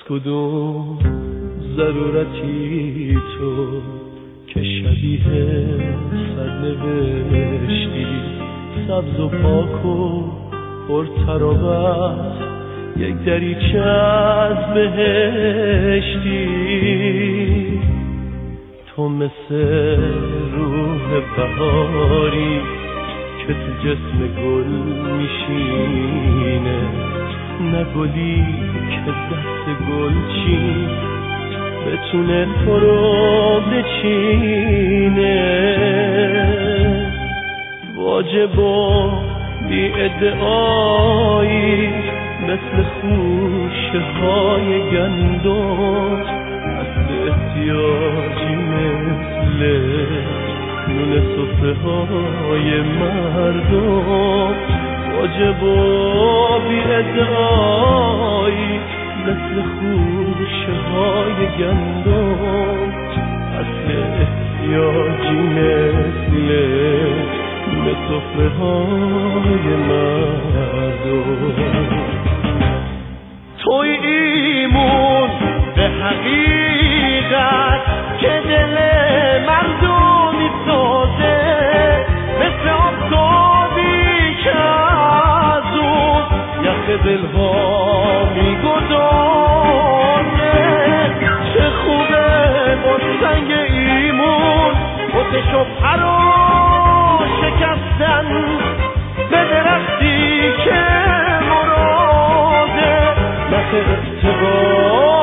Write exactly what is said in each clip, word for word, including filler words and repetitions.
کدوم ضرورتی تو که شبیه سرنوشتی، سبز و پاک و پرتراوت، یک دریچه از بهشتی. تو مثل روح بهاری که تو جسم گل میشینه، نه گلی که دست گلچین بتونه تو رو بچینه. واجب و بی ادعایی مثل خوشه های گندم، اصل احتیاجی مثل نون سفره های مردم. واجب و بی ادعایی مثل خوشه های گندم، اصل احتیاجی مثل نون سفره های مردم. توی ایمون به حقیقت که دل مردم میسازه، مثل آفتابی که از اون یخ دلها میگذاره. چه خوبه با سنگ ایمون آتش و پرا شکستن به درختی که مراده نخ ارتباط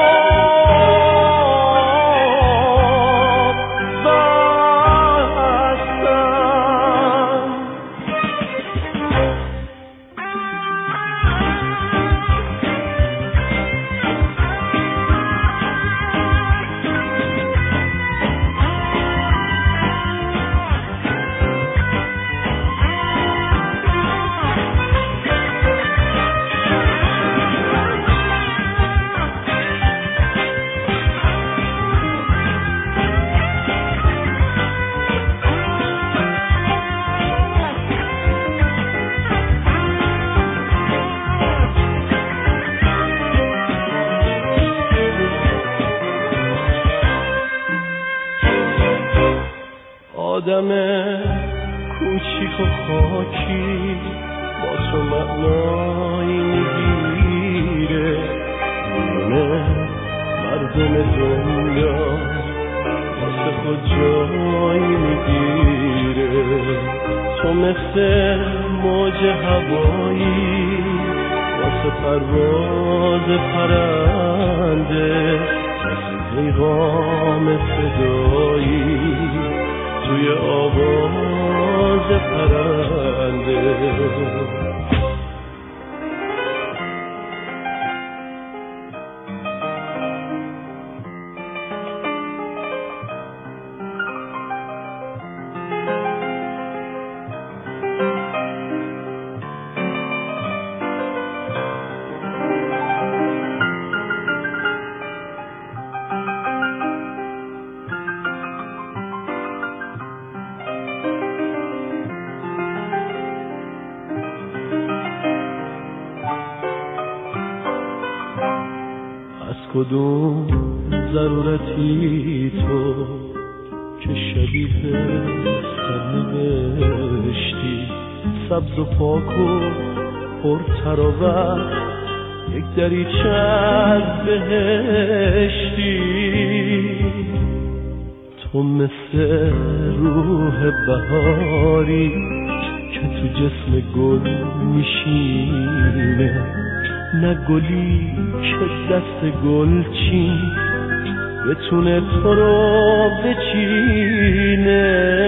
آدم کوچیک و خاکی با تو معنایی میگیره، میونه مردم دنیا واسه خود جایی میگیره. تو مثل موج هوایی واسه پرواز پرنده، مثل پیغام صدایی توی آواز پرنده. کدوم ضرورتی تو که شبیه سرنوشتی، سبز و پاک و پرتراوت، یک دریچه از بهشتی. تو مثل روح بهاری که تو جسم گل میشینه، نه گلی که دست گلچین بتونه تو رو بچینه.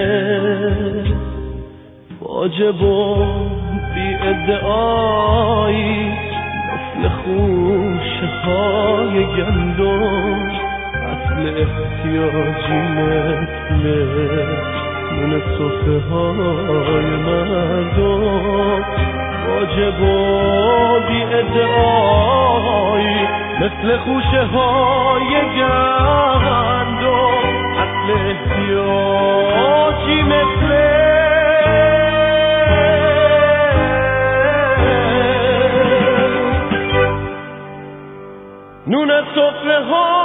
واجب و بی ادعایی مثل خوشه های گندم، اصل احتیاجی مثل نون سفره های مردم. واجب و بی ادعایی مثل خوشه های گندم، اصل احتیاجی مثل نون سفره ها